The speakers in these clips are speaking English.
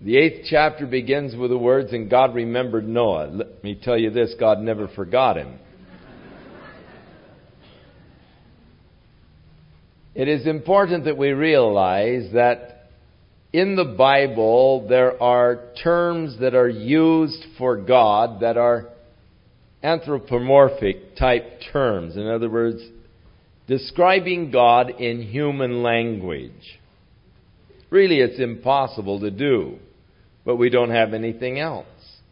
The 8th chapter begins with the words, "And God remembered Noah." Let me tell you this, God never forgot him. It is important that we realize that in the Bible there are terms that are used for God that are anthropomorphic type terms. In other words, describing God in human language. Really, it's impossible to do, but we don't have anything else.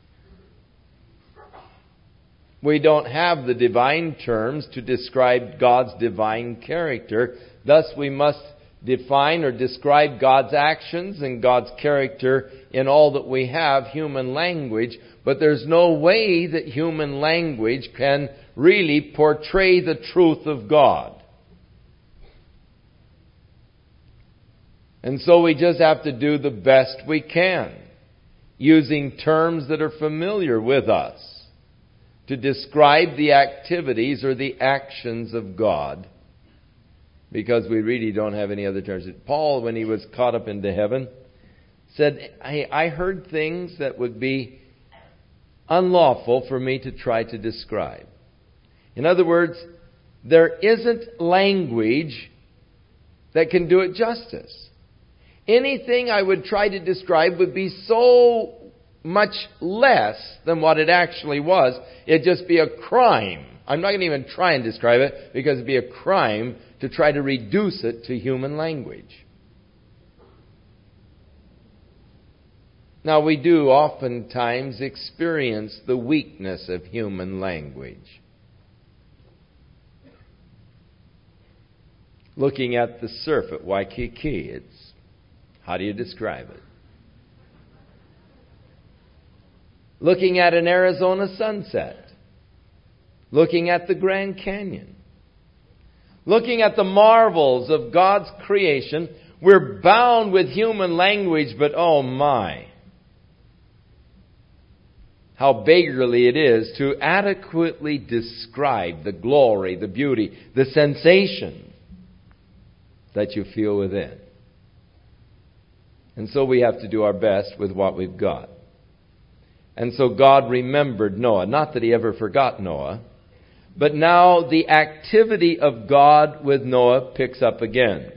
We don't have the divine terms to describe God's divine character. Thus, we must define or describe God's actions and God's character in all that we have, human language. But there's no way that human language can really portray the truth of God. And so we just have to do the best we can, using terms that are familiar with us, to describe the activities or the actions of God, because we really don't have any other terms. Paul, when he was caught up into heaven, said, I heard things that would be unlawful for me to try to describe. In other words, there isn't language that can do it justice. Anything I would try to describe would be so much less than what it actually was. It'd just be a crime. I'm not going to even try and describe it, because it'd be a crime to try to reduce it to human language. Now, we do oftentimes experience the weakness of human language. Looking at the surf at Waikiki, how do you describe it? Looking at an Arizona sunset. Looking at the Grand Canyon. Looking at the marvels of God's creation. We're bound with human language, but oh my, how beggarly it is to adequately describe the glory, the beauty, the sensation that you feel within. And so we have to do our best with what we've got. And so God remembered Noah. Not that He ever forgot Noah, but now the activity of God with Noah picks up again.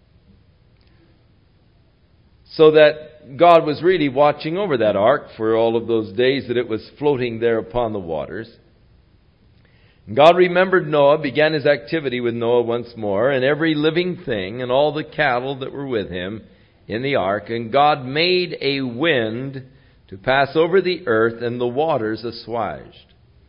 So that God was really watching over that ark for all of those days that it was floating there upon the waters. God remembered Noah, began His activity with Noah once more, and every living thing and all the cattle that were with him in the ark. And God made a wind to pass over the earth, and the waters assuaged.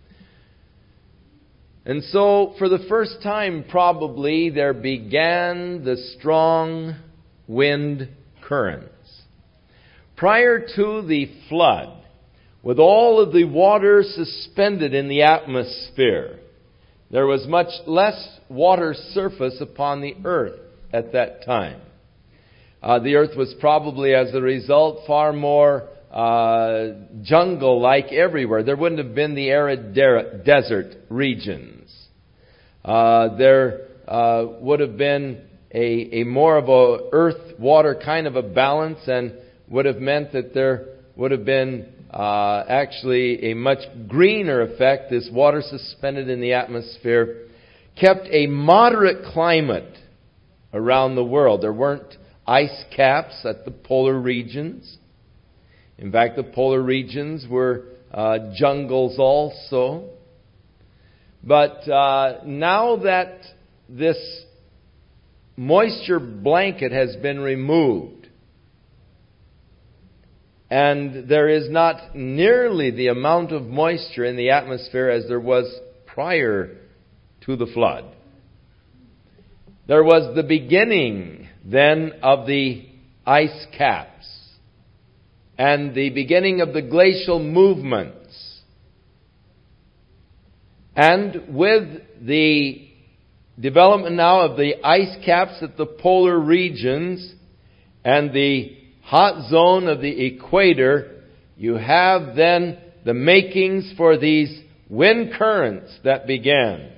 And so, for the first time probably, there began the strong wind currents. Prior to the flood, with all of the water suspended in the atmosphere, there was much less water surface upon the earth at that time. The earth was probably, as a result, far more jungle-like everywhere. There wouldn't have been the arid desert regions. There would have been a more of a earth-water kind of a balance, and would have meant that there would have been actually a much greener effect. This water suspended in the atmosphere kept a moderate climate around the world. There weren't ice caps at the polar regions. In fact, the polar regions were jungles also. But now that this moisture blanket has been removed, and there is not nearly the amount of moisture in the atmosphere as there was prior to the flood, there was the beginning then of the ice caps and the beginning of the glacial movements. And with the development now of the ice caps at the polar regions and the hot zone of the equator, you have then the makings for these wind currents that began.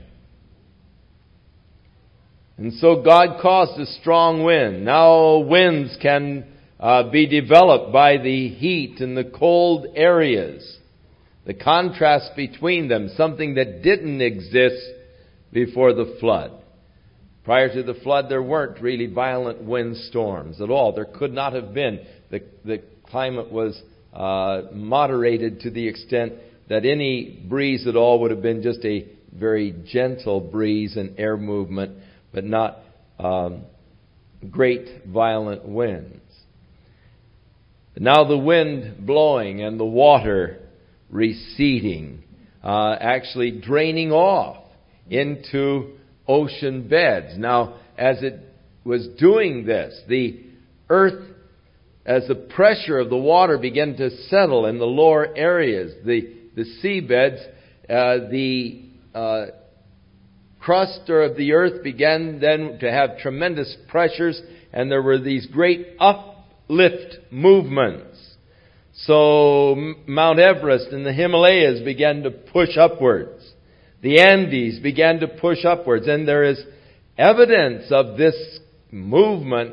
And so God caused a strong wind. Now winds can be developed by the heat and the cold areas. The contrast between them, something that didn't exist before the flood. Prior to the flood, there weren't really violent windstorms at all. There could not have been. The climate was moderated to the extent that any breeze at all would have been just a very gentle breeze and air movement, but not great violent winds. Now the wind blowing and the water receding, actually draining off into ocean beds. Now, as it was doing this, the earth, as the pressure of the water began to settle in the lower areas, the seabeds, the crust of the earth began then to have tremendous pressures, and there were these great uplift movements. So Mount Everest and the Himalayas began to push upwards. The Andes began to push upwards, and there is evidence of this movement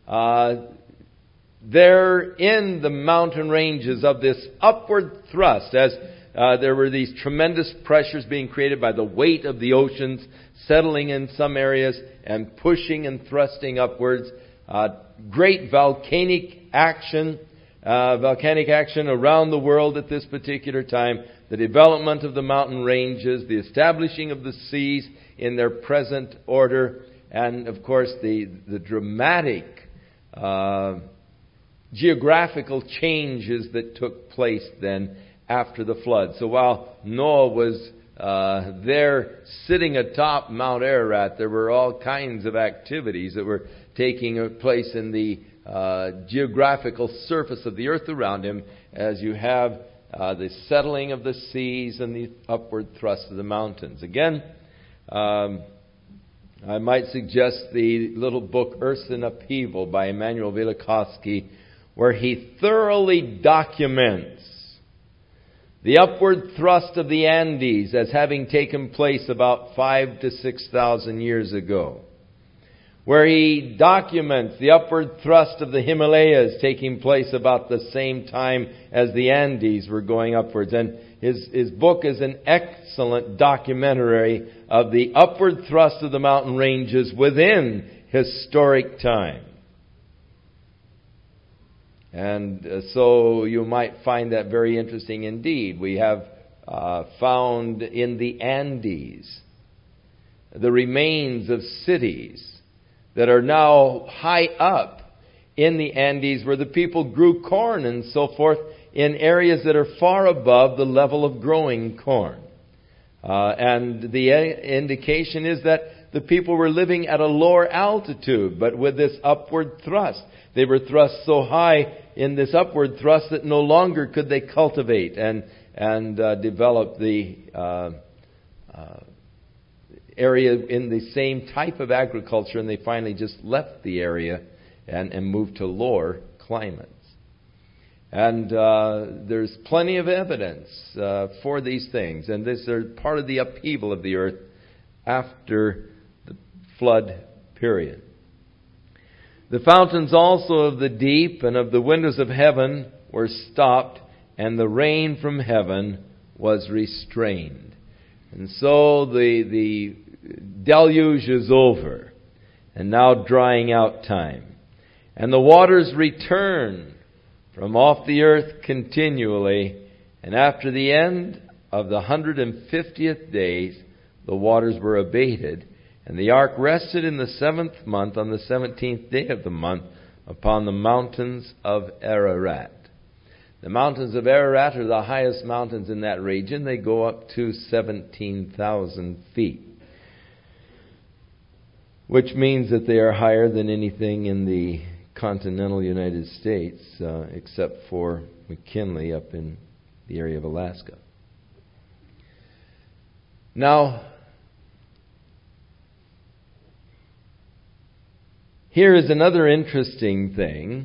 there in the mountain ranges, of this upward thrust, as there were these tremendous pressures being created by the weight of the oceans settling in some areas and pushing and thrusting upwards. Great volcanic action around the world at this particular time. The development of the mountain ranges, the establishing of the seas in their present order, and of course the dramatic geographical changes that took place then after the flood. So while Noah was there sitting atop Mount Ararat, there were all kinds of activities that were taking place in the geographical surface of the earth around him, as you have the settling of the seas and the upward thrust of the mountains. Again, I might suggest the little book Earth in Upheaval by Emanuel Velikovsky, where he thoroughly documents the upward thrust of the Andes as having taken place about 5,000 to 6,000 years ago, where he documents the upward thrust of the Himalayas taking place about the same time as the Andes were going upwards. And his book is an excellent documentary of the upward thrust of the mountain ranges within historic time. And so you might find that very interesting indeed. We have found in the Andes the remains of cities that are now high up in the Andes, where the people grew corn and so forth in areas that are far above the level of growing corn. And the indication is that the people were living at a lower altitude, but with this upward thrust. They were thrust so high in this upward thrust that no longer could they cultivate and develop the area in the same type of agriculture, and they finally just left the area and moved to lower climates. And there's plenty of evidence for these things, and these are part of the upheaval of the earth after the flood period. The fountains also of the deep and of the windows of heaven were stopped, and the rain from heaven was restrained. And so the deluge is over, and now drying out time. And the waters return from off the earth continually, and after the end of the 150th days, the waters were abated, and the ark rested in the 7th month on the 17th day of the month upon the mountains of Ararat. The mountains of Ararat are the highest mountains in that region. They go up to 17,000 feet, which means that they are higher than anything in the continental United States, except for McKinley up in the area of Alaska. Now, here is another interesting thing.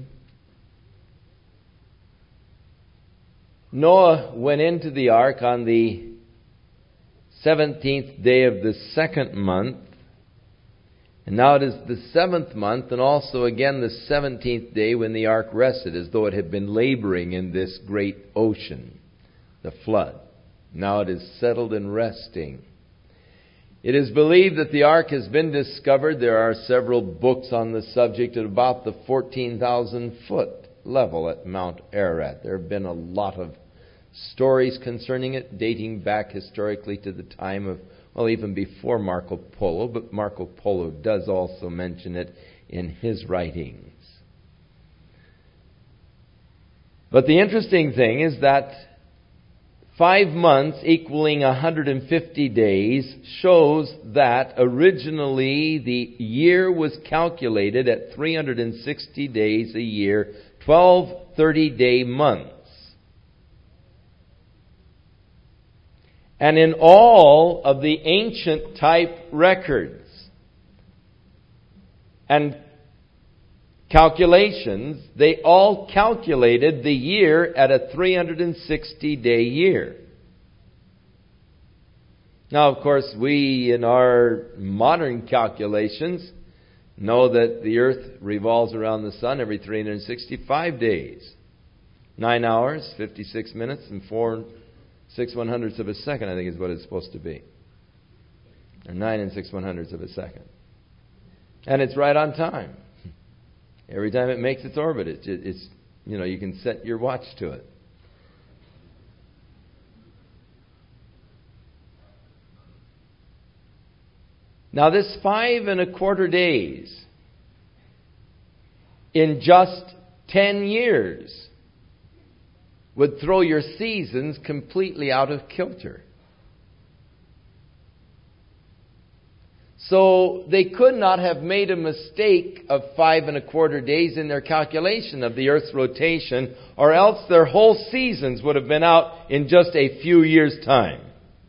Noah went into the ark on the 17th day of the 2nd month, And now it is the 7th month, and also again the 17th day when the ark rested, as though it had been laboring in this great ocean, the flood. Now it is settled and resting. It is believed that the ark has been discovered. There are several books on the subject at about the 14,000-foot level at Mount Ararat. There have been a lot of stories concerning it, dating back historically to the time of, well, even before Marco Polo, but Marco Polo does also mention it in his writings. But the interesting thing is that 5 months equaling 150 days shows that originally the year was calculated at 360 days a year, 12 30-day months. And in all of the ancient type records and calculations, they all calculated the year at a 360-day year. Now, of course, we in our modern calculations know that the earth revolves around the sun every 365 days. 9 hours, 56 minutes, and 4 6/100ths of a second, I think is what it's supposed to be. Or 9 6/100ths of a second. And it's right on time. Every time it makes its orbit, it's you can set your watch to it. Now this 5 1/4 days in just 10 years would throw your seasons completely out of kilter. So they could not have made a mistake of 5 1/4 days in their calculation of the Earth's rotation, or else their whole seasons would have been out in just a few years' time.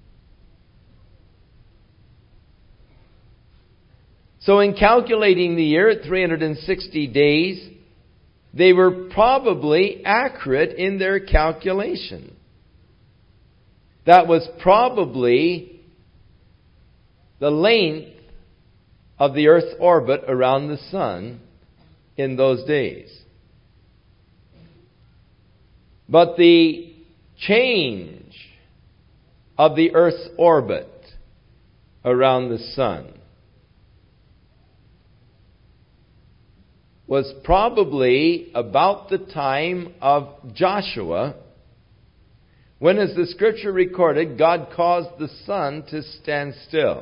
So in calculating the year at 360 days, they were probably accurate in their calculation. That was probably the length of the Earth's orbit around the sun in those days. But the change of the Earth's orbit around the sun was probably about the time of Joshua, when, as the Scripture recorded, God caused the sun to stand still.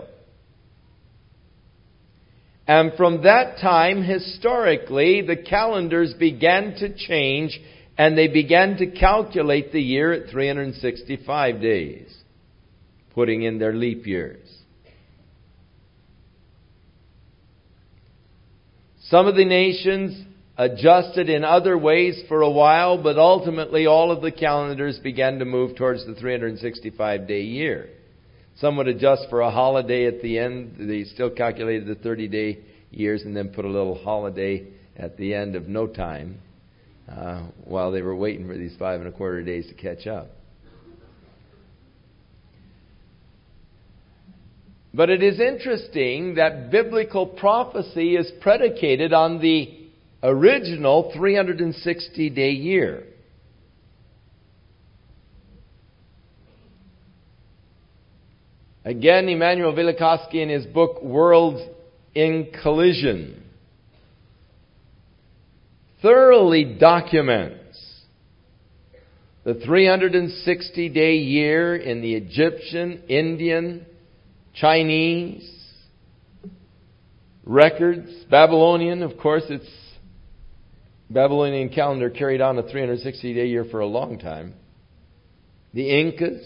And from that time, historically, the calendars began to change, and they began to calculate the year at 365 days, putting in their leap years. Some of the nations adjusted in other ways for a while, but ultimately all of the calendars began to move towards the 365-day year. Some would adjust for a holiday at the end. They still calculated the 30-day years and then put a little holiday at the end of no time while they were waiting for these 5 1/4 days to catch up. But it is interesting that biblical prophecy is predicated on the original 360-day year. Again, Immanuel Velikovsky in his book Worlds in Collision thoroughly documents the 360-day year in the Egyptian, Indian, Chinese records. Babylonian, of course, it's Babylonian calendar carried on a 360-day year for a long time. The Incas.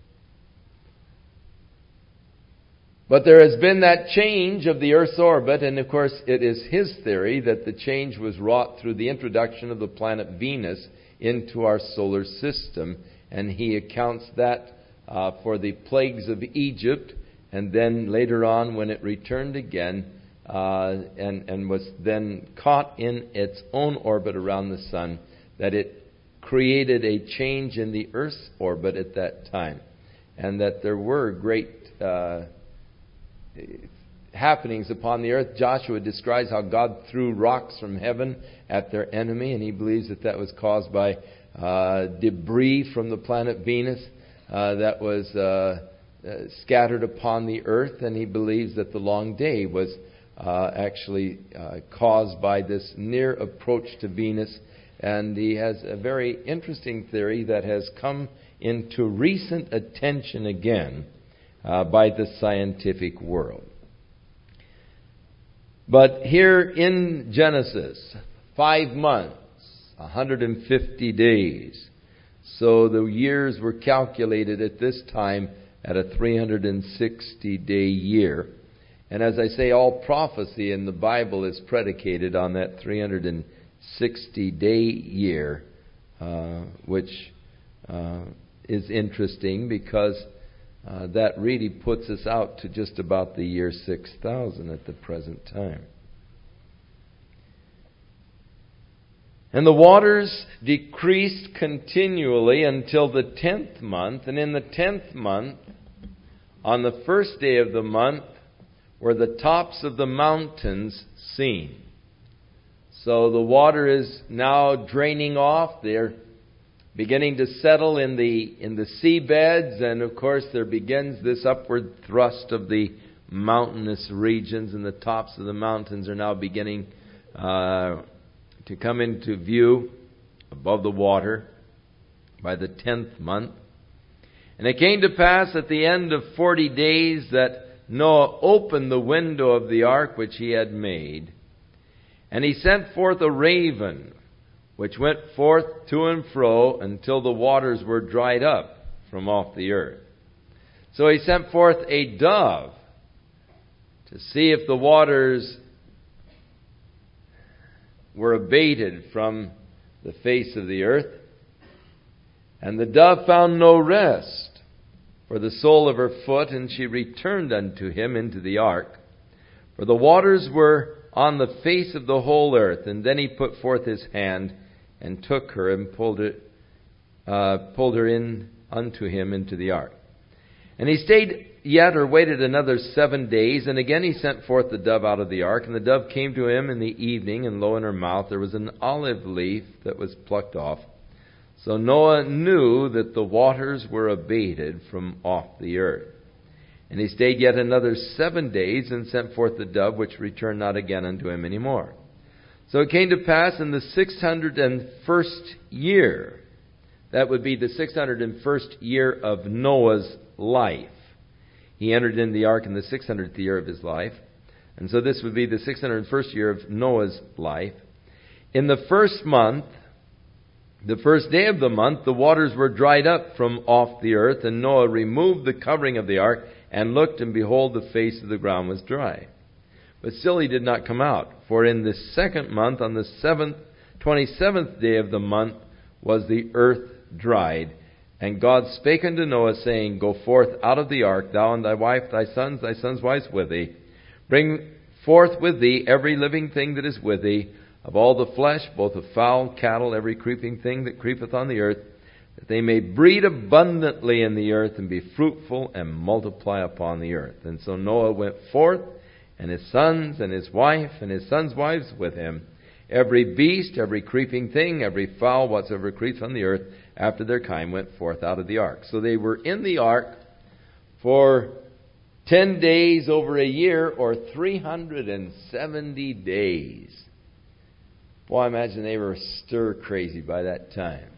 But there has been that change of the Earth's orbit, and of course it is his theory that the change was wrought through the introduction of the planet Venus into our solar system, and he accounts that for the plagues of Egypt, and then later on when it returned again and was then caught in its own orbit around the sun, that it created a change in the Earth's orbit at that time, and that there were great happenings upon the earth. Joshua describes how God threw rocks from heaven at their enemy, and he believes that that was caused by debris from the planet Venus that was scattered upon the earth, and he believes that the long day was actually caused by this near approach to Venus. And he has a very interesting theory that has come into recent attention again by the scientific world. But here in Genesis, 5 months, 150 days. So the years were calculated at this time at a 360-day year. And as I say, all prophecy in the Bible is predicated on that 360-day year, which is interesting because that really puts us out to just about the year 6000 at the present time. And the waters decreased continually until the 10th month. And in the 10th month, on the first day of the month, were the tops of the mountains seen. So the water is now draining off. They're beginning to settle in the seabeds, and of course there begins this upward thrust of the mountainous regions, and the tops of the mountains are now beginning to come into view above the water by the 10th month. And it came to pass at the end of 40 days that Noah opened the window of the ark which he had made, and he sent forth a raven, which went forth to and fro until the waters were dried up from off the earth. So he sent forth a dove to see if the waters were abated from the face of the earth. And the dove found no rest for the sole of her foot, and she returned unto him into the ark. For the waters were on the face of the whole earth. And then he put forth his hand and took her and pulled her in unto him into the ark. And he stayed yet, or waited another 7 days, and again he sent forth the dove out of the ark. And the dove came to him in the evening, and lo, in her mouth there was an olive leaf that was plucked off. So Noah knew that the waters were abated from off the earth. And he stayed yet another 7 days, and sent forth the dove, which returned not again unto him any more. So it came to pass in the 601st year, that would be the 601st year of Noah's life. He entered in the ark in the 600th year of his life. And so this would be the 601st year of Noah's life. In the first month, the first day of the month, the waters were dried up from off the earth, and Noah removed the covering of the ark, and looked, and behold, the face of the ground was dry. But still he did not come out. For in the second month, on the 27th day of the month, was the earth dried. And God spake unto Noah, saying, Go forth out of the ark, thou and thy wife, thy sons wives with thee. Bring forth with thee every living thing that is with thee, of all the flesh, both of fowl, cattle, every creeping thing that creepeth on the earth, that they may breed abundantly in the earth, and be fruitful, and multiply upon the earth. And so Noah went forth, and his sons, and his wife, and his sons' wives with him. Every beast, every creeping thing, every fowl, whatsoever creeps on the earth, after their kind, went forth out of the ark. So they were in the ark for 10 days over a year, or 370 days. Boy, I imagine they were stir crazy by that time.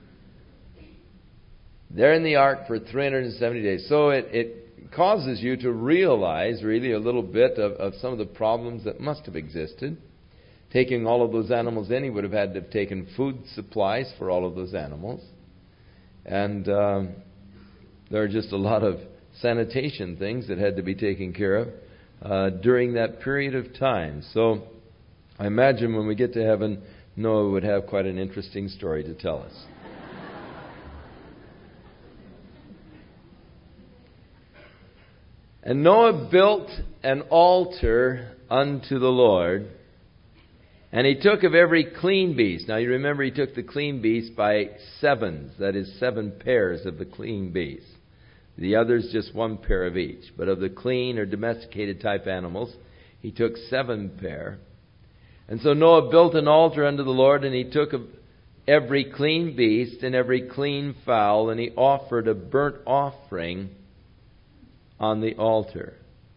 They're in the ark for 370 days. So it causes you to realize really a little bit of some of the problems that must have existed. Taking all of those animals in, he would have had to have taken food supplies for all of those animals. And there are just a lot of sanitation things that had to be taken care of during that period of time. So I imagine when we get to heaven, Noah would have quite an interesting story to tell us. And Noah built an altar unto the Lord, and he took of every clean beast. Now you remember he took the clean beast by sevens, that is 7 pairs of the clean beast. The others just one pair of each. But of the clean or domesticated type animals, he took 7 pair. And so Noah built an altar unto the Lord, and he took of every clean beast and every clean fowl, and he offered a burnt offering on the altar.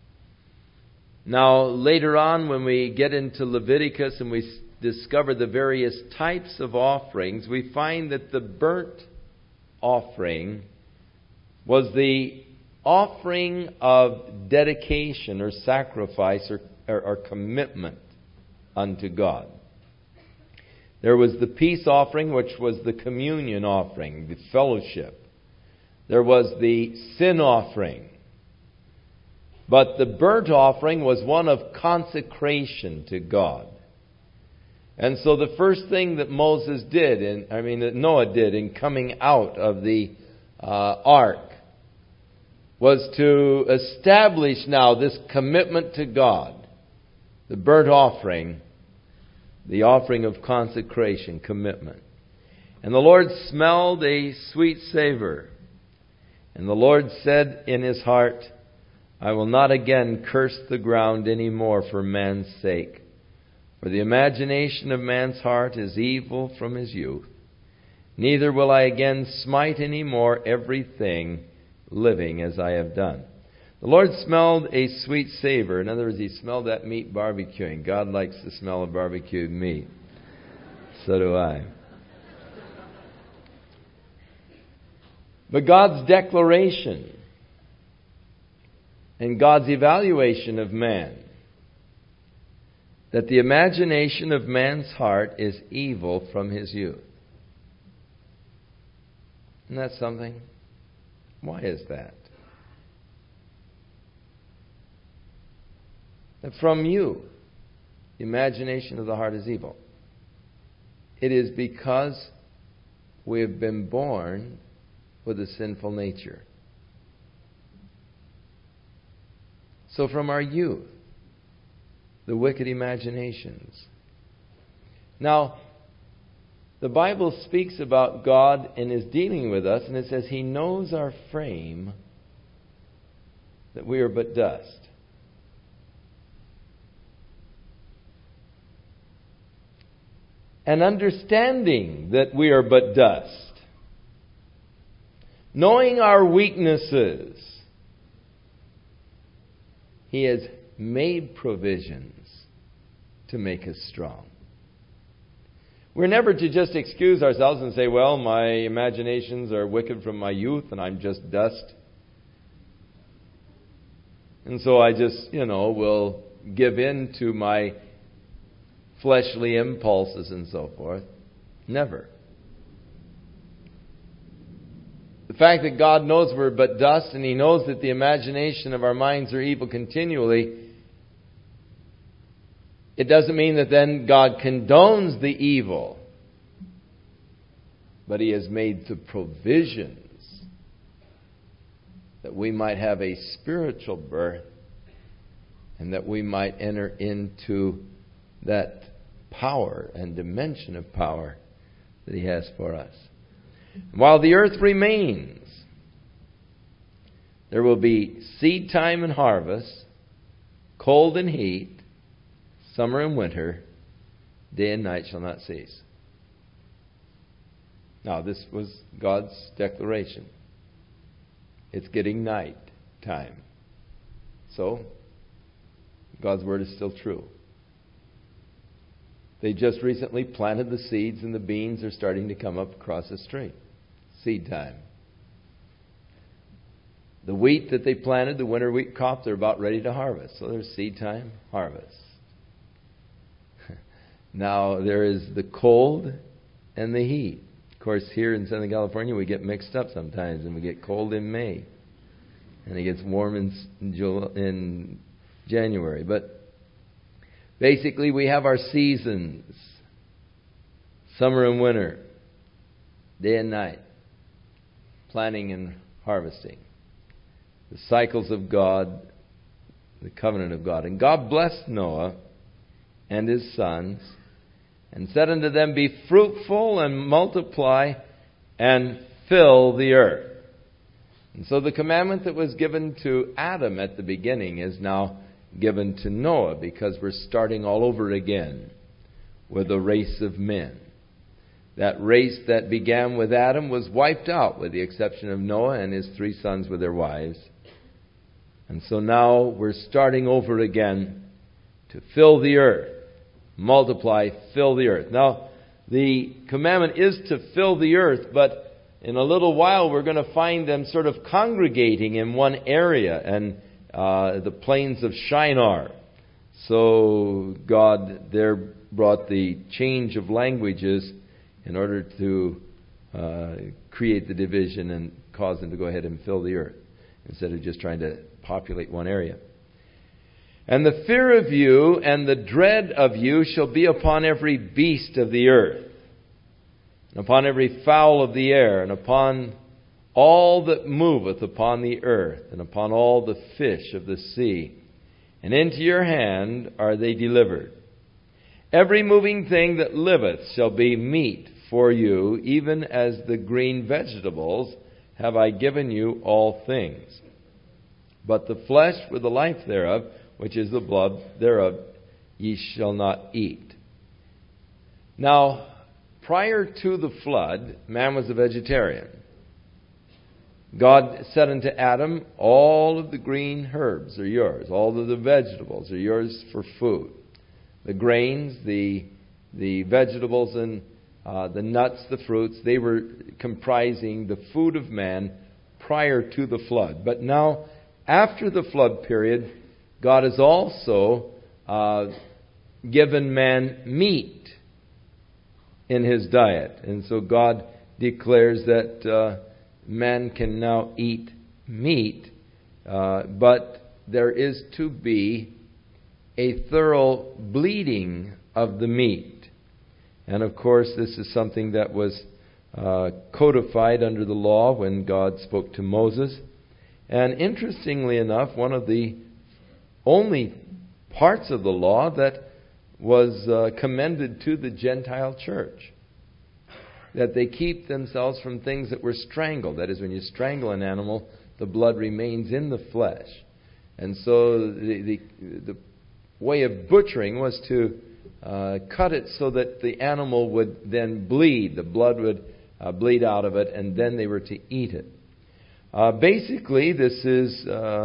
Now, later on, when we get into Leviticus and we discover the various types of offerings, we find that the burnt offering was the offering of dedication or sacrifice or commitment unto God. There was the peace offering, which was the communion offering, the fellowship. There was the sin offering. But the burnt offering was one of consecration to God. And so the first thing that that Noah did in coming out of the ark was to establish now this commitment to God. The burnt offering, the offering of consecration, commitment. And the Lord smelled a sweet savor. And the Lord said in his heart, I will not again curse the ground any more for man's sake. For the imagination of man's heart is evil from his youth. Neither will I again smite any more everything living as I have done. The Lord smelled a sweet savor. In other words, he smelled that meat barbecuing. God likes the smell of barbecued meat. So do I. But God's declaration and God's evaluation of man, that the imagination of man's heart is evil from his youth. Isn't that something? Why is that? That from you, the imagination of the heart is evil. It is because we have been born with a sinful nature. So from our youth, the wicked imaginations. Now, the Bible speaks about God and is dealing with us, and it says He knows our frame, that we are but dust. And understanding that we are but dust, knowing our weaknesses, He has made provisions to make us strong. We're never to just excuse ourselves and say, well, my imaginations are wicked from my youth and I'm just dust. And so I just, will give in to my fleshly impulses and so forth. Never. The fact that God knows we're but dust and He knows that the imagination of our minds are evil continually, it doesn't mean that then God condones the evil. But He has made the provisions that we might have a spiritual birth and that we might enter into that power and dimension of power that He has for us. While the earth remains, there will be seed time and harvest, cold and heat, summer and winter, day and night shall not cease. Now, this was God's declaration. It's getting night time. So, God's word is still true. They just recently planted the seeds and the beans are starting to come up across the street. Seed time. The wheat that they planted, the winter wheat crop, they're about ready to harvest. So there's seed time, harvest. Now there is the cold and the heat. Of course, here in Southern California we get mixed up sometimes and we get cold in May. And it gets warm in January. But basically, we have our seasons, summer and winter, day and night, planting and harvesting, the cycles of God, the covenant of God. And God blessed Noah and his sons, and said unto them, Be fruitful and multiply and fill the earth. And so the commandment that was given to Adam at the beginning is now given to Noah, because we're starting all over again with a race of men. That race that began with Adam was wiped out, with the exception of Noah and his 3 sons with their wives. And so now we're starting over again to fill the earth. Multiply, fill the earth. Now, the commandment is to fill the earth, but in a little while we're going to find them sort of congregating in one area, and the plains of Shinar. So God there brought the change of languages in order to create the division and cause them to go ahead and fill the earth, instead of just trying to populate one area. And the fear of you and the dread of you shall be upon every beast of the earth, and upon every fowl of the air, and upon all that moveth upon the earth, and upon all the fish of the sea. And into your hand are they delivered. Every moving thing that liveth shall be meat for you, even as the green vegetables have I given you all things. But the flesh with the life thereof, which is the blood thereof, ye shall not eat. Now, prior to the flood, man was a vegetarian. God said unto Adam, all of the green herbs are yours. All of the vegetables are yours for food. The grains, the vegetables, and the nuts, the fruits, they were comprising the food of man prior to the flood. But now, after the flood period, God has also given man meat in his diet. And so God declares that man can now eat meat, but there is to be a thorough bleeding of the meat. And of course, this is something that was codified under the law when God spoke to Moses. And interestingly enough, one of the only parts of the law that was commended to the Gentile church, that they keep themselves from things that were strangled. That is, when you strangle an animal, the blood remains in the flesh. And so the way of butchering was to cut it so that the animal would then bleed. The blood would bleed out of it, and then they were to eat it. Basically, this is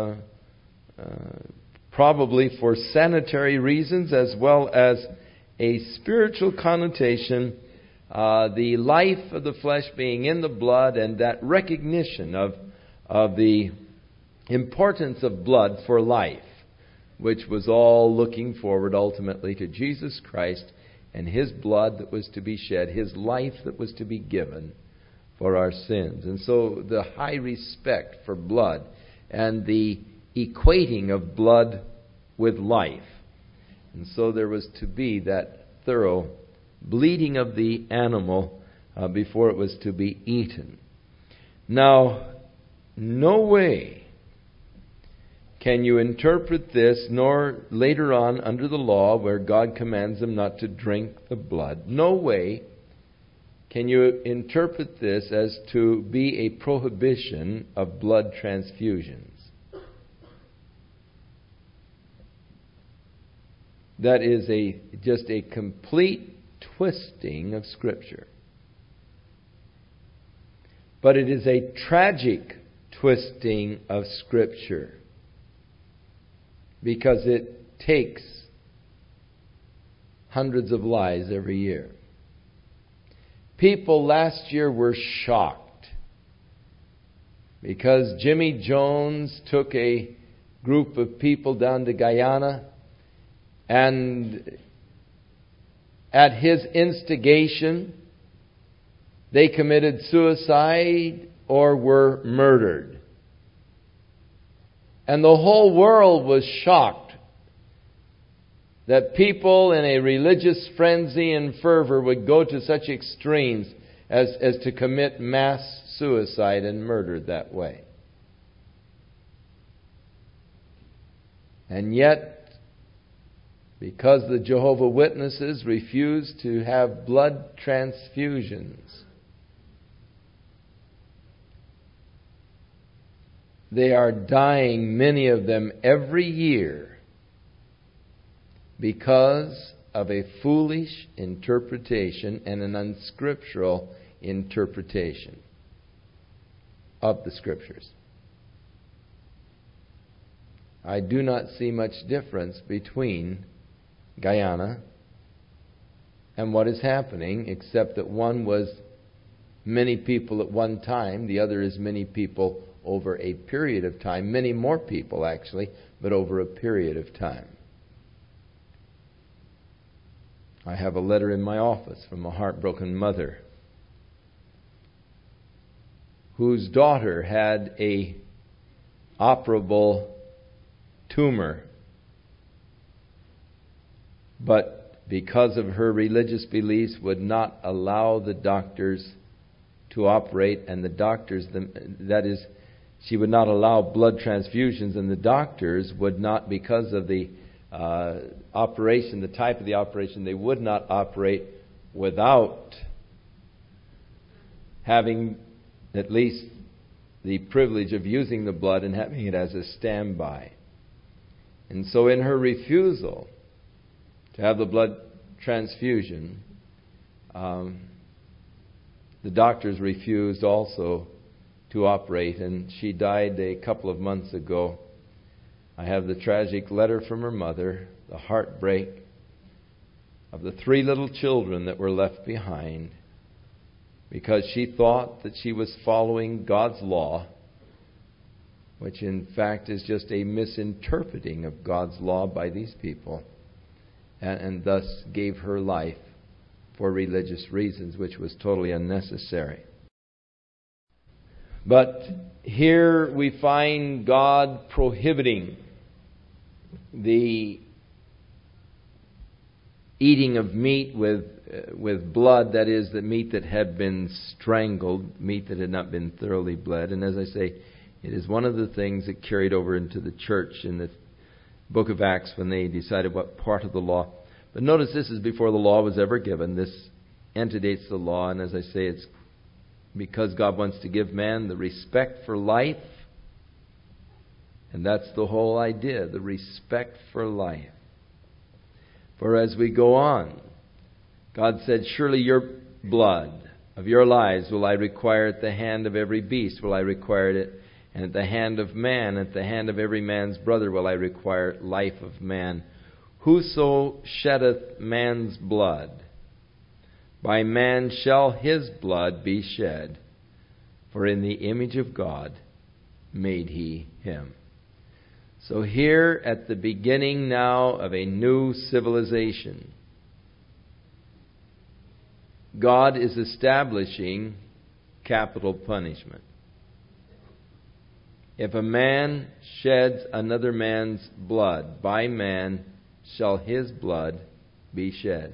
probably for sanitary reasons as well as a spiritual connotation. The life of the flesh being in the blood, and that recognition of the importance of blood for life, which was all looking forward ultimately to Jesus Christ and His blood that was to be shed, His life that was to be given for our sins. And so the high respect for blood and the equating of blood with life. And so there was to be that thorough bleeding of the animal before it was to be eaten. Now, no way can you interpret this, nor later on under the law where God commands them not to drink the blood, no way can you interpret this as to be a prohibition of blood transfusions. That is just a complete twisting of Scripture. But it is a tragic twisting of Scripture, because it takes hundreds of lives every year. People last year were shocked because Jimmy Jones took a group of people down to Guyana, and at his instigation, they committed suicide or were murdered. And the whole world was shocked that people in a religious frenzy and fervor would go to such extremes as to commit mass suicide and murder that way. And yet, because the Jehovah's Witnesses refuse to have blood transfusions, They are dying, many of them, every year because of a foolish interpretation and an unscriptural interpretation of the Scriptures. I do not see much difference between Guyana and what is happening, except that one was many people at one time, the other is many people over a period of time, many more people actually, but over a period of time. I have a letter in my office from a heartbroken mother whose daughter had a operable tumor, but because of her religious beliefs would not allow the doctors to operate, and the doctors, that is, she would not allow blood transfusions, and the doctors would not, because of the operation, the type of the operation, they would not operate without having at least the privilege of using the blood and having it as a standby. And so in her refusal to have the blood transfusion, the doctors refused also to operate, and she died a couple of months ago. I have the tragic letter from her mother, the heartbreak of the 3 little children that were left behind because she thought that she was following God's law, which in fact is just a misinterpreting of God's law by these people, and thus gave her life for religious reasons, which was totally unnecessary. But here we find God prohibiting the eating of meat with blood, that is, the meat that had been strangled, meat that had not been thoroughly bled. And as I say, it is one of the things that carried over into the church in the book of Acts when they decided what part of the law. But notice this is before the law was ever given. This antedates the law, and as I say, it's because God wants to give man the respect for life. And that's the whole idea, the respect for life. For as we go on, God said, surely your blood of your lives will I require at the hand of every beast, will I require it, and at the hand of man, at the hand of every man's brother will I require life of man. Whoso sheddeth man's blood, by man shall his blood be shed, for in the image of God made he him. So here at the beginning now of a new civilization, God is establishing capital punishment. If a man sheds another man's blood, by man shall his blood be shed.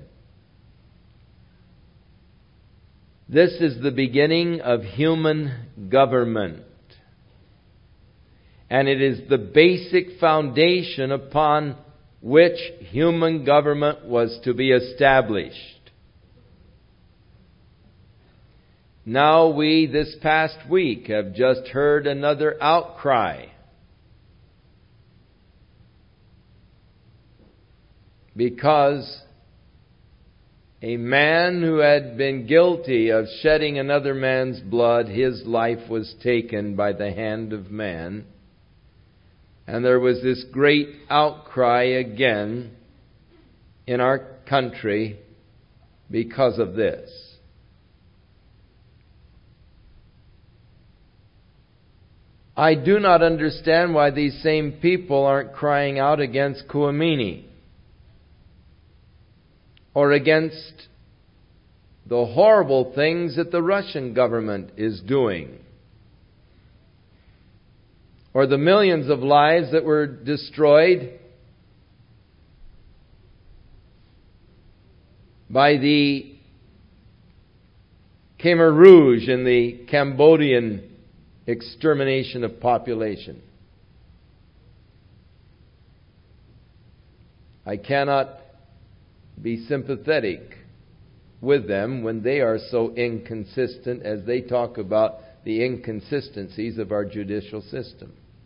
This is the beginning of human government. And it is the basic foundation upon which human government was to be established. Now we, this past week, have just heard another outcry. Because a man who had been guilty of shedding another man's blood, his life was taken by the hand of man. And there was this great outcry again in our country because of this. I do not understand why these same people aren't crying out against Khomeini or against the horrible things that the Russian government is doing, or the millions of lives that were destroyed by the Khmer Rouge and the Cambodian extermination of population. I cannot be sympathetic with them when they are so inconsistent as they talk about the inconsistencies of our judicial system.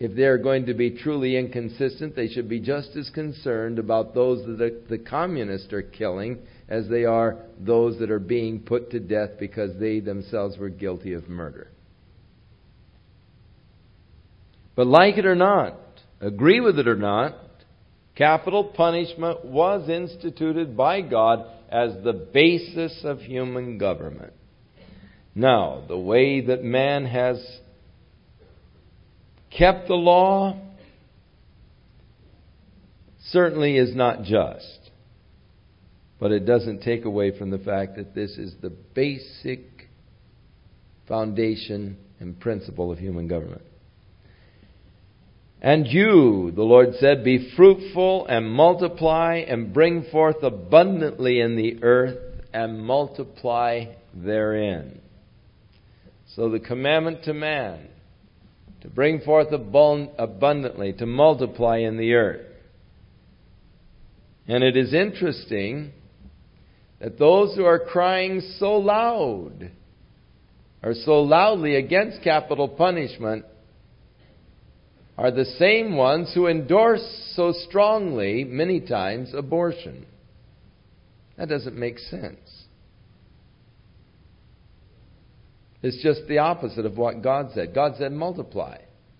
if they are going to be truly inconsistent, they should be just as concerned about those that the communists are killing as they are those that are being put to death because they themselves were guilty of murder. But like it or not, agree with it or not, capital punishment was instituted by God as the basis of human government. Now, the way that man has kept the law certainly is not just. But it doesn't take away from the fact that this is the basic foundation and principle of human government. And you, the Lord said, be fruitful and multiply and bring forth abundantly in the earth and multiply therein. So the commandment to man, to bring forth abundantly, to multiply in the earth. And it is interesting that those who are crying so loud, or so loudly against capital punishment, are the same ones who endorse so strongly, many times, abortion. That doesn't make sense. It's just the opposite of what God said. God said multiply.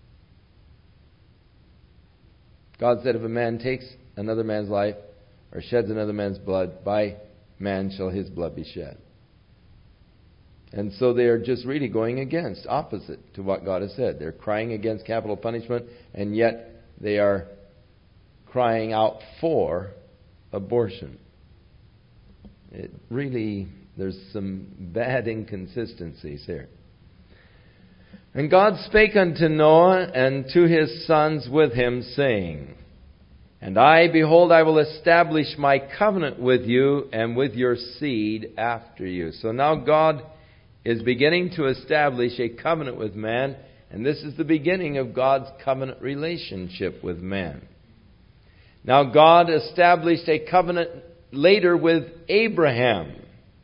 God said if a man takes another man's life or sheds another man's blood, by man shall his blood be shed. And so they are just really going against, opposite to what God has said. They're crying against capital punishment, and yet they are crying out for abortion. It really, there's some bad inconsistencies here. And God spake unto Noah and to his sons with him, saying, And I, behold, I will establish my covenant with you and with your seed after you. So now God is beginning to establish a covenant with man, and this is the beginning of God's covenant relationship with man. Now God established a covenant later with Abraham,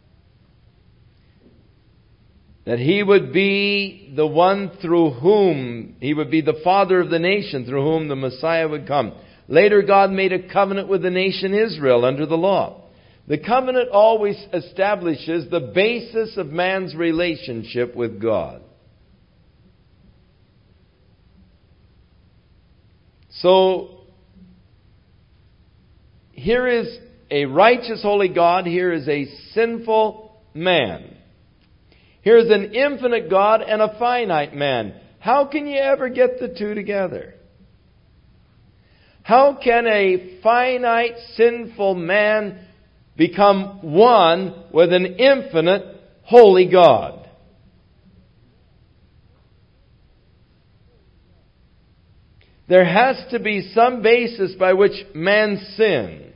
that he would be the one through whom, he would be the father of the nation through whom the Messiah would come. Later God made a covenant with the nation Israel under the law. The covenant always establishes the basis of man's relationship with God. So, here is a righteous, holy God. Here is a sinful man. Here is an infinite God and a finite man. How can you ever get the two together? How can a finite, sinful man become one with an infinite, holy God? There has to be some basis by which man's sin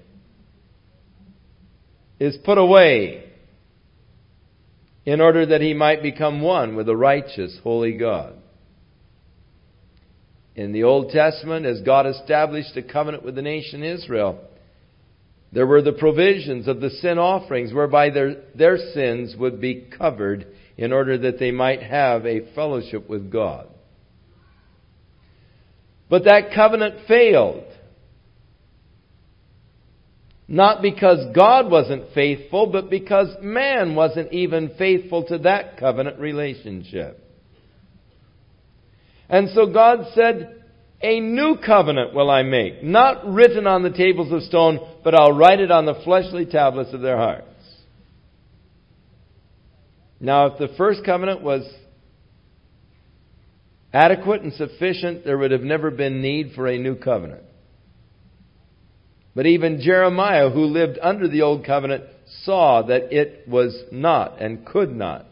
is put away in order that he might become one with a righteous, holy God. In the Old Testament, as God established a covenant with the nation Israel, there were the provisions of the sin offerings whereby their sins would be covered in order that they might have a fellowship with God. But that covenant failed. Not because God wasn't faithful, but because man wasn't even faithful to that covenant relationship. And so God said, a new covenant will I make, not written on the tables of stone, but I'll write it on the fleshly tablets of their hearts. Now, if the first covenant was adequate and sufficient, there would have never been need for a new covenant. But even Jeremiah, who lived under the old covenant, saw that it was not and could not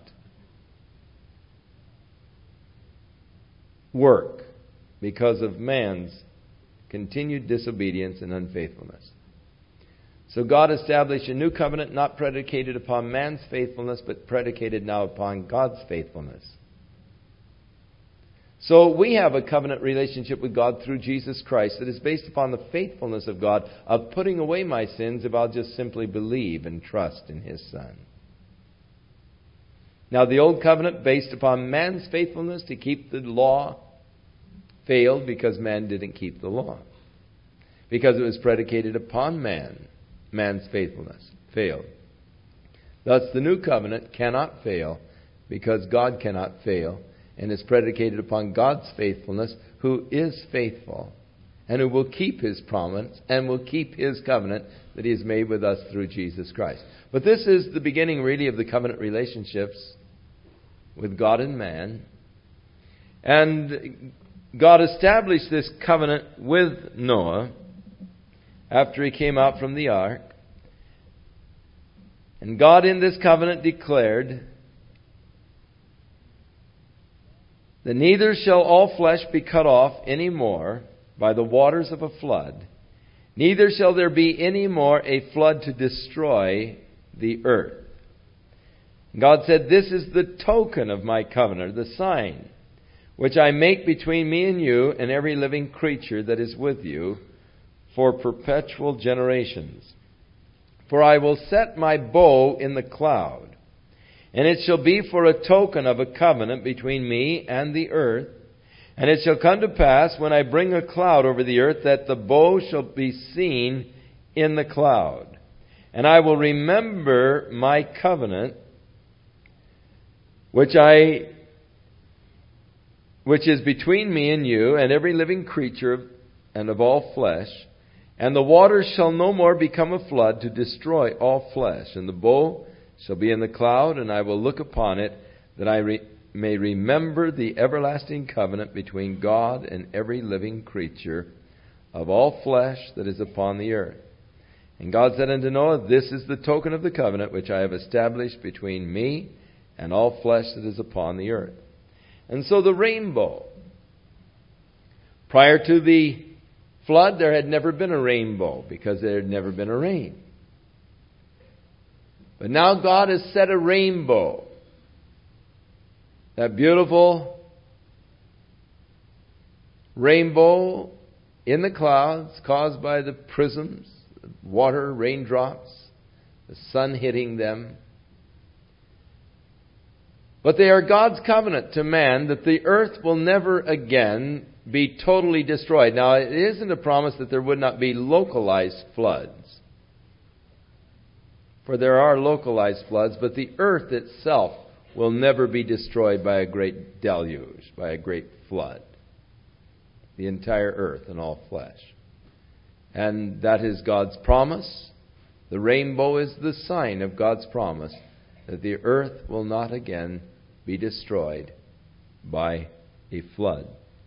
work because of man's continued disobedience and unfaithfulness. So God established a new covenant not predicated upon man's faithfulness, but predicated now upon God's faithfulness. So we have a covenant relationship with God through Jesus Christ that is based upon the faithfulness of God of putting away my sins if I'll just simply believe and trust in His Son. Now the old covenant based upon man's faithfulness to keep the law failed because man didn't keep the law. Because it was predicated upon man. Man's faithfulness failed. Thus the new covenant cannot fail because God cannot fail, and is predicated upon God's faithfulness, who is faithful and who will keep His promise and will keep His covenant that He has made with us through Jesus Christ. But this is the beginning really of the covenant relationships with God and man. And God established this covenant with Noah after he came out from the ark. And God in this covenant declared that neither shall all flesh be cut off any more by the waters of a flood, neither shall there be any more a flood to destroy the earth. God said, "This is the token of my covenant, the sign, which I make between me and you and every living creature that is with you for perpetual generations. For I will set my bow in the cloud, and it shall be for a token of a covenant between me and the earth. And it shall come to pass, when I bring a cloud over the earth, that the bow shall be seen in the cloud. And I will remember my covenant, which is between me and you and every living creature and of all flesh. And the waters shall no more become a flood to destroy all flesh. And the bow shall be in the cloud, and I will look upon it, that I may remember the everlasting covenant between God and every living creature of all flesh that is upon the earth. And God said unto Noah, This is the token of the covenant which I have established between me and all flesh that is upon the earth." And so the rainbow. Prior to the flood, there had never been a rainbow because there had never been a rain. But now God has set a rainbow. That beautiful rainbow in the clouds caused by the prisms, water, raindrops, the sun hitting them. But they are God's covenant to man that the earth will never again be totally destroyed. Now, it isn't a promise that there would not be localized floods. For there are localized floods, but the earth itself will never be destroyed by a great deluge, by a great flood. The entire earth and all flesh. And that is God's promise. The rainbow is the sign of God's promise that the earth will not again be destroyed by a flood.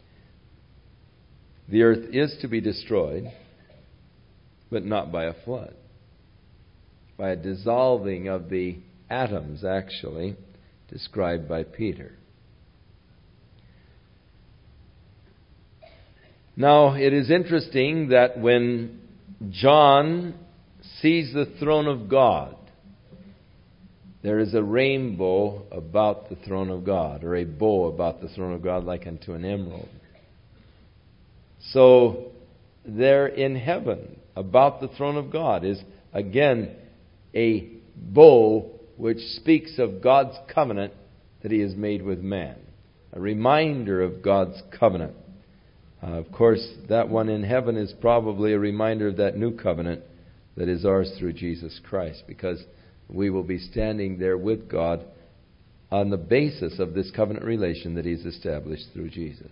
The earth is to be destroyed, but not by a flood. By a dissolving of the atoms, actually, described by Peter. Now, it is interesting that when John sees the throne of God, there is a rainbow about the throne of God, or a bow about the throne of God, like unto an emerald. So, there in heaven, about the throne of God, is again a bow which speaks of God's covenant that He has made with man. A reminder of God's covenant. Of course, that one in heaven is probably a reminder of that new covenant that is ours through Jesus Christ, because we will be standing there with God on the basis of this covenant relation that He's established through Jesus.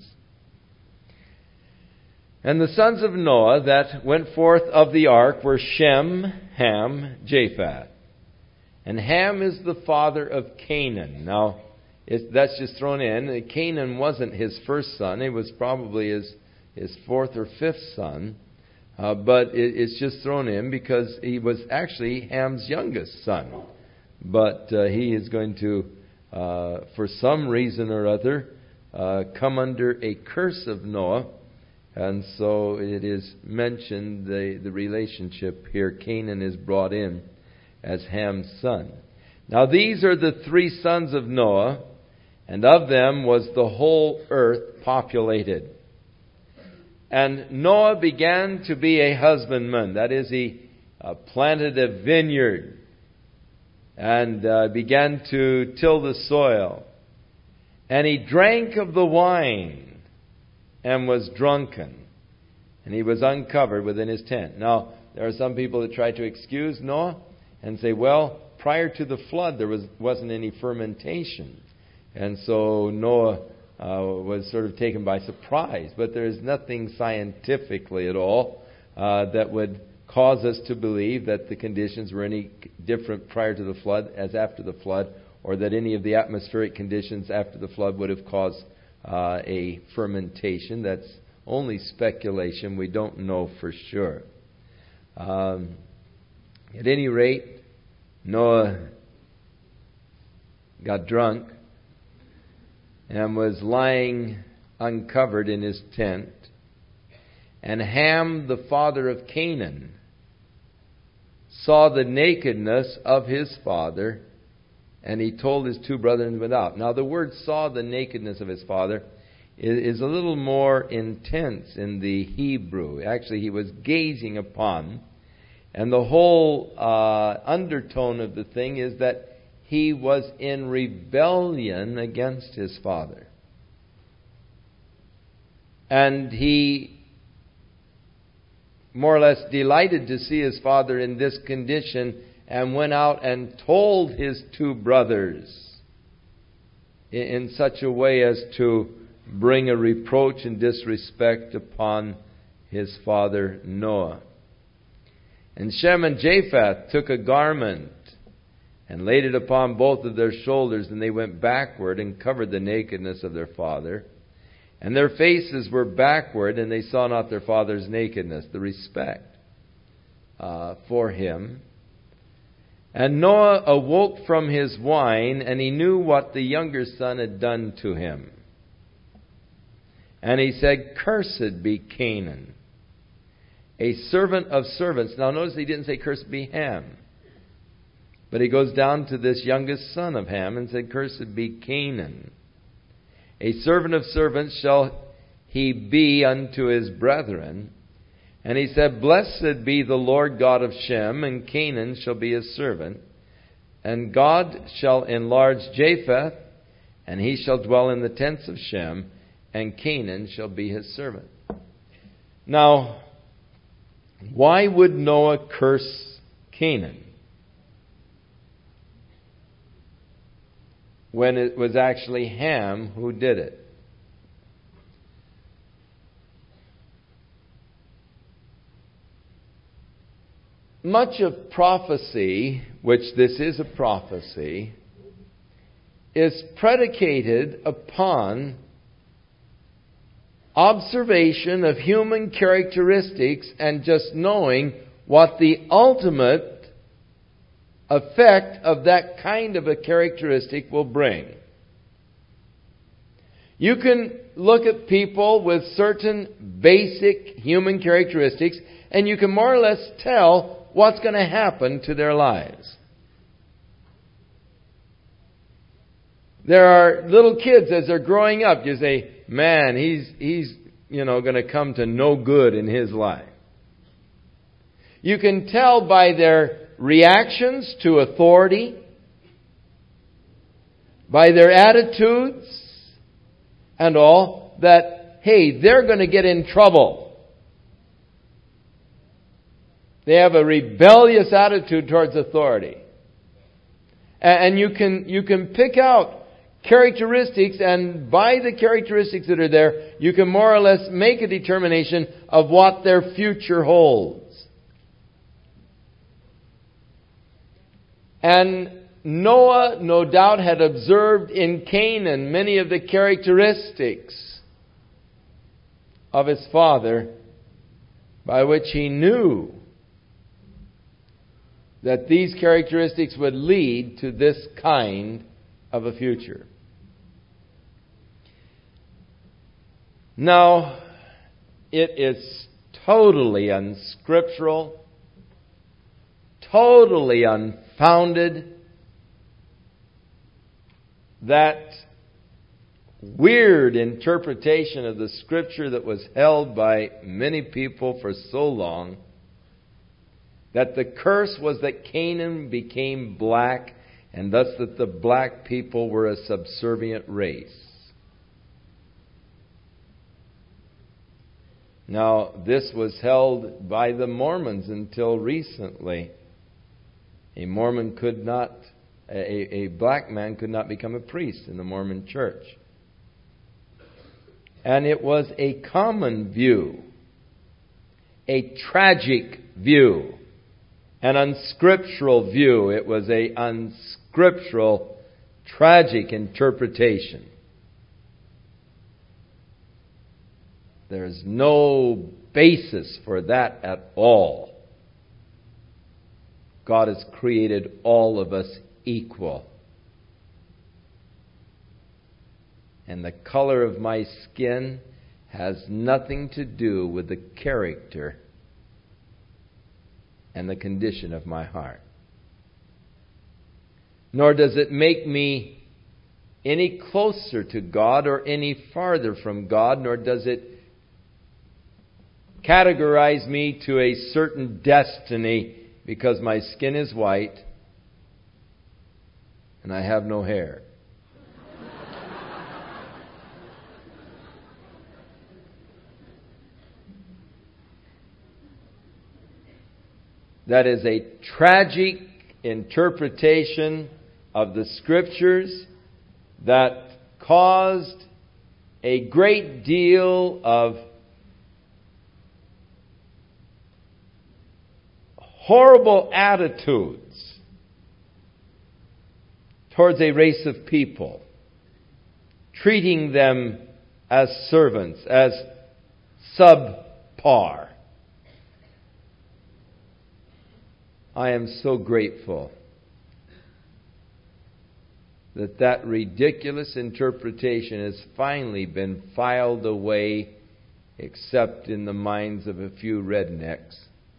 And the sons of Noah that went forth of the ark were Shem, Ham, Japheth. And Ham is the father of Canaan. Now, that's just thrown in. Canaan wasn't his first son. It was probably his fourth or fifth son. But it's just thrown in because he was actually Ham's youngest son. But he is going to, for some reason or other, come under a curse of Noah. And so it is mentioned, the relationship here, Canaan is brought in as Ham's son. Now these are the three sons of Noah, and of them was the whole earth populated. And Noah began to be a husbandman. That is, he planted a vineyard and began to till the soil. And he drank of the wine. and was drunken, and he was uncovered within his tent. Now, there are some people that try to excuse Noah and say, well, prior to the flood, there wasn't any fermentation. And so Noah was sort of taken by surprise. But there is nothing scientifically at all that would cause us to believe that the conditions were any different prior to the flood as after the flood, or that any of the atmospheric conditions after the flood would have caused a fermentation. That's only speculation. We don't know for sure. At any rate, Noah got drunk and was lying uncovered in his tent. And Ham, the father of Canaan, saw the nakedness of his father, and he told his two brethren without. Now, the word saw the nakedness of his father is a little more intense in the Hebrew. Actually, he was gazing upon. And the whole undertone of the thing is that he was in rebellion against his father. And he more or less delighted to see his father in this condition, and went out and told his two brothers in such a way as to bring a reproach and disrespect upon his father Noah. And Shem and Japheth took a garment and laid it upon both of their shoulders, and they went backward and covered the nakedness of their father. And their faces were backward, and they saw not their father's nakedness, the respect for him. And Noah awoke from his wine, and he knew what the younger son had done to him. And he said, "Cursed be Canaan, a servant of servants." Now notice he didn't say, "Cursed be Ham." But he goes down to this youngest son of Ham and said, "Cursed be Canaan. A servant of servants shall he be unto his brethren." And he said, "Blessed be the Lord God of Shem, and Canaan shall be his servant. And God shall enlarge Japheth, and he shall dwell in the tents of Shem, and Canaan shall be his servant." Now, why would Noah curse Canaan when it was actually Ham who did it? Much of prophecy, which this is a prophecy, is predicated upon observation of human characteristics and just knowing what the ultimate effect of that kind of a characteristic will bring. You can look at people with certain basic human characteristics, and you can more or less tell what's going to happen to their lives. There are little kids as they're growing up. You say, "Man, he's going to come to no good in his life." You can tell by their reactions to authority, by their attitudes and all, that, hey, they're going to get in trouble. They have a rebellious attitude towards authority. And you can pick out characteristics, and by the characteristics that are there, you can more or less make a determination of what their future holds. And Noah, no doubt, had observed in Canaan many of the characteristics of his father, by which he knew that these characteristics would lead to this kind of a future. Now, it is totally unscriptural, totally unfounded, that weird interpretation of the Scripture that was held by many people for so long, that the curse was that Canaan became black, and thus that the black people were a subservient race. Now, this was held by the Mormons until recently. A Mormon could not, a black man could not become a priest in the Mormon church. And it was a common view, a tragic view, an unscriptural view. It was a unscriptural, tragic interpretation. There's no basis for that at all. God has created all of us equal. And the color of my skin has nothing to do with the character and the condition of my heart. Nor does it make me any closer to God or any farther from God, nor does it categorize me to a certain destiny because my skin is white and I have no hair. That is a tragic interpretation of the Scriptures that caused a great deal of horrible attitudes towards a race of people, treating them as servants, as subpar. I am so grateful that that ridiculous interpretation has finally been filed away, except in the minds of a few rednecks.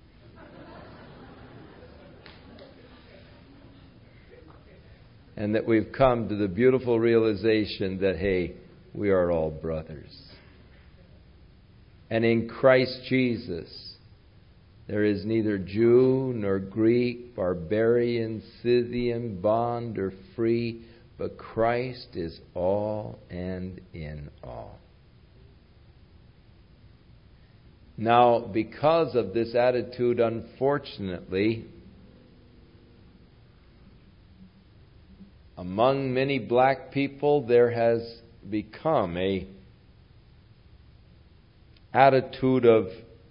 And that we've come to the beautiful realization that, hey, we are all brothers. And in Christ Jesus, there is neither Jew nor Greek, barbarian, Scythian, bond or free, but Christ is all and in all. Now, because of this attitude, unfortunately, among many black people, there has become a attitude of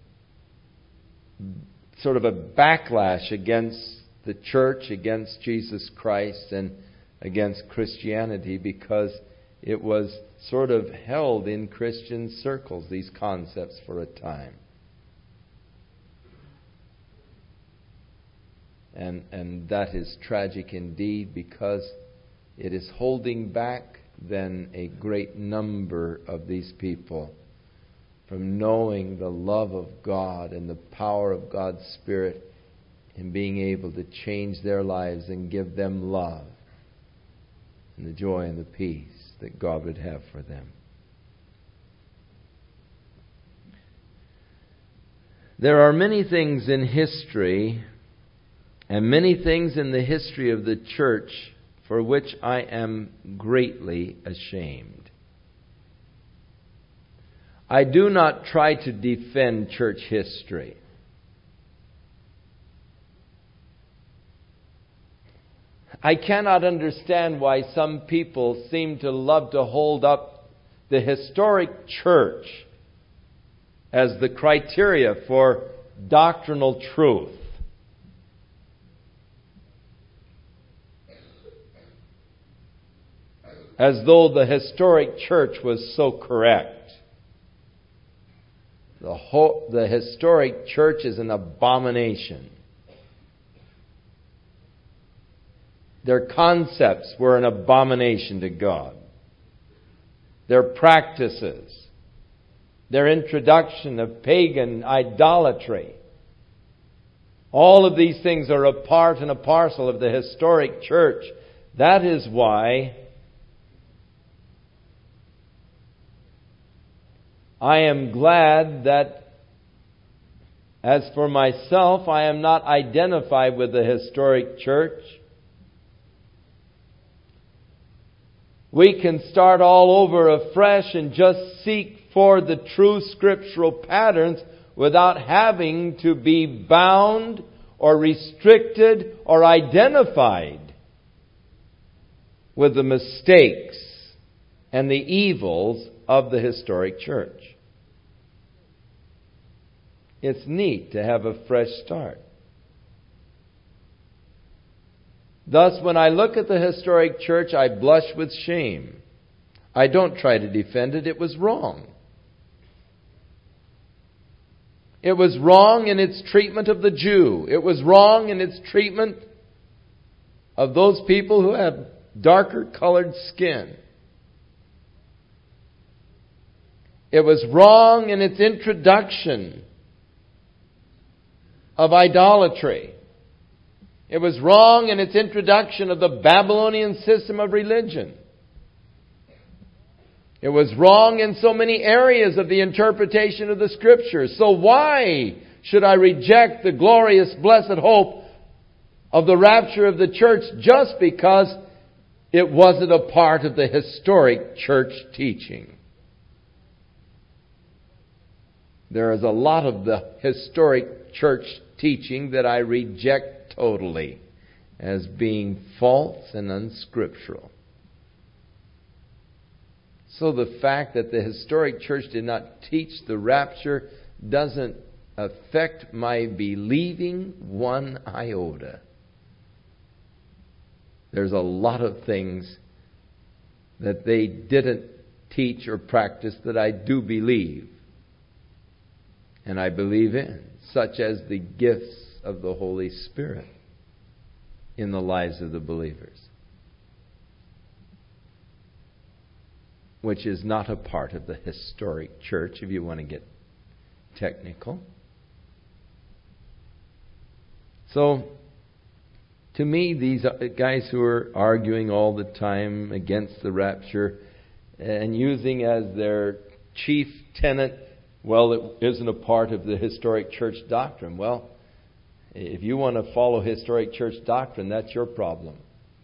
sort of a backlash against the church, against Jesus Christ, and against Christianity, because it was sort of held in Christian circles, these concepts, for a time. And that is tragic indeed, because it is holding back then a great number of these people from knowing the love of God and the power of God's Spirit in being able to change their lives and give them love and the joy and the peace that God would have for them. There are many things in history and many things in the history of the church for which I am greatly ashamed. I do not try to defend church history. I cannot understand why some people seem to love to hold up the historic church as the criteria for doctrinal truth. As though the historic church was so correct. The historic church is an abomination. Their concepts were an abomination to God. Their practices, their introduction of pagan idolatry, all of these things are a part and a parcel of the historic church. That is why I am glad that, as for myself, I am not identified with the historic church. We can start all over afresh and just seek for the true scriptural patterns without having to be bound or restricted or identified with the mistakes and the evils of the historic church. It's neat to have a fresh start. Thus, when I look at the historic church, I blush with shame. I don't try to defend it. It was wrong. It was wrong in its treatment of the Jew. It was wrong in its treatment of those people who had darker colored skin. It was wrong in its introduction of idolatry. It was wrong in its introduction of the Babylonian system of religion. It was wrong in so many areas of the interpretation of the Scriptures. So why should I reject the glorious, blessed hope of the rapture of the church just because it wasn't a part of the historic church teaching? There is a lot of the historic church teaching that I reject totally as being false and unscriptural. So the fact that the historic church did not teach the rapture doesn't affect my believing one iota. There's a lot of things that they didn't teach or practice that I do believe. And I believe in, such as the gifts of the Holy Spirit in the lives of the believers, which is not a part of the historic church, if you want to get technical. So, to me, these guys who are arguing all the time against the rapture and using as their chief tenet, well, it isn't a part of the historic church doctrine. Well, if you want to follow historic church doctrine, that's your problem.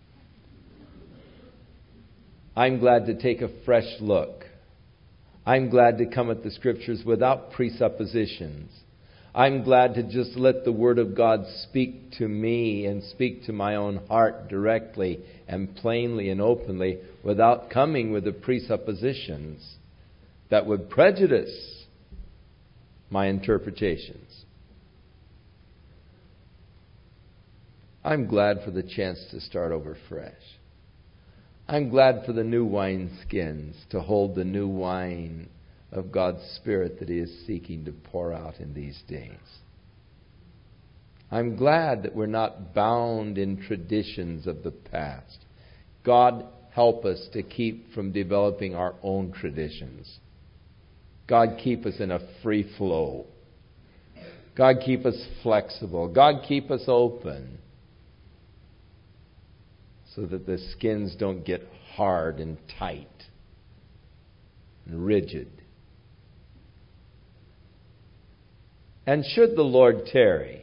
I'm glad to take a fresh look. I'm glad to come at the Scriptures without presuppositions. I'm glad to just let the Word of God speak to me and speak to my own heart directly and plainly and openly without coming with the presuppositions that would prejudice my interpretations. I'm glad for the chance to start over fresh. I'm glad for the new wineskins to hold the new wine of God's Spirit that He is seeking to pour out in these days. I'm glad that we're not bound in traditions of the past. God help us to keep from developing our own traditions. God keep us in a free flow. God keep us flexible. God keep us open so that the skins don't get hard and tight and rigid. And should the Lord tarry,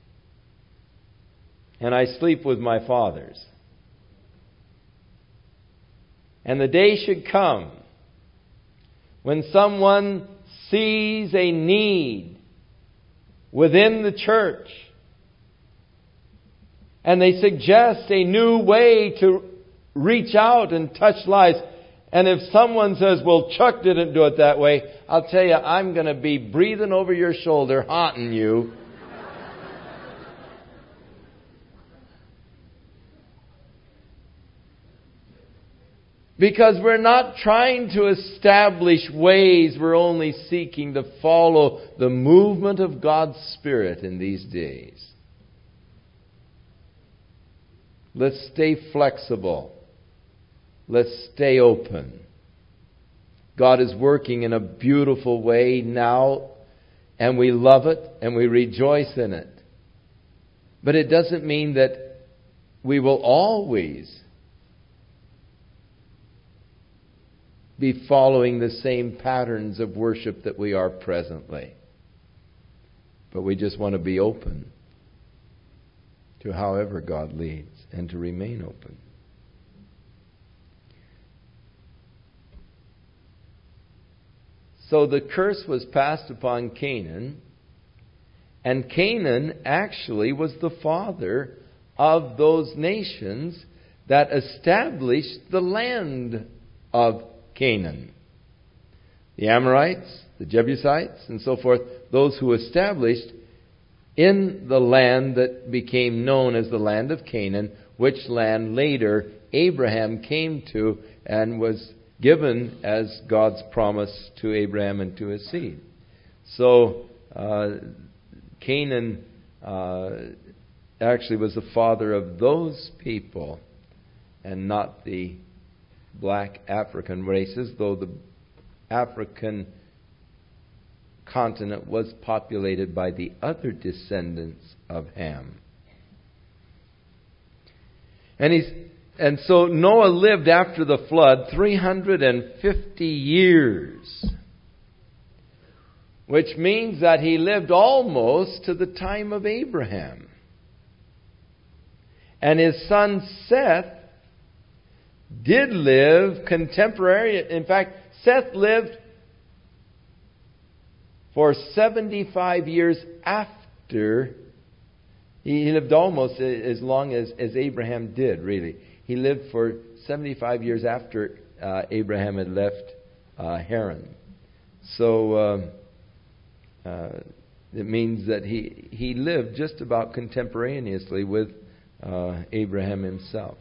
and I sleep with my fathers, and the day should come when someone sees a need within the church and they suggest a new way to reach out and touch lives, and if someone says, well, Chuck didn't do it that way, I'll tell you, I'm going to be breathing over your shoulder, haunting you. Because we're not trying to establish ways, we're only seeking to follow the movement of God's Spirit in these days. Let's stay flexible. Let's stay open. God is working in a beautiful way now, and we love it and we rejoice in it. But it doesn't mean that we will always be following the same patterns of worship that we are presently. But we just want to be open to however God leads and to remain open. So the curse was passed upon Canaan, and Canaan actually was the father of those nations that established the land of Canaan. The Amorites, the Jebusites, and so forth, those who established in the land that became known as the land of Canaan, which land later Abraham came to and was given as God's promise to Abraham and to his seed. So Canaan actually was the father of those people and not the black African races, though the African continent was populated by the other descendants of Ham. And so Noah lived after the flood 350 years, which means that he lived almost to the time of Abraham. And his son Seth did live contemporary. In fact, Seth lived for 75 years after. He lived almost as long as Abraham did, really. He lived for 75 years after Abraham had left Haran. So it means that he lived just about contemporaneously with Abraham himself.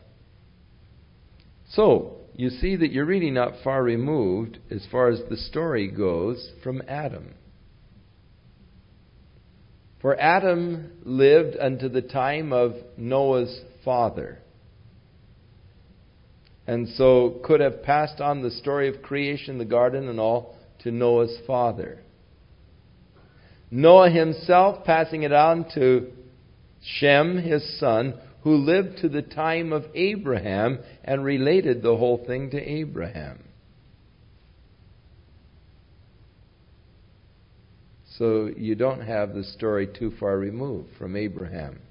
So, you see that you're really not far removed, as far as the story goes, from Adam. For Adam lived unto the time of Noah's father, and so could have passed on the story of creation, the garden and all, to Noah's father. Noah himself passing it on to Shem, his son, who lived to the time of Abraham and related the whole thing to Abraham. So you don't have the story too far removed from Abraham.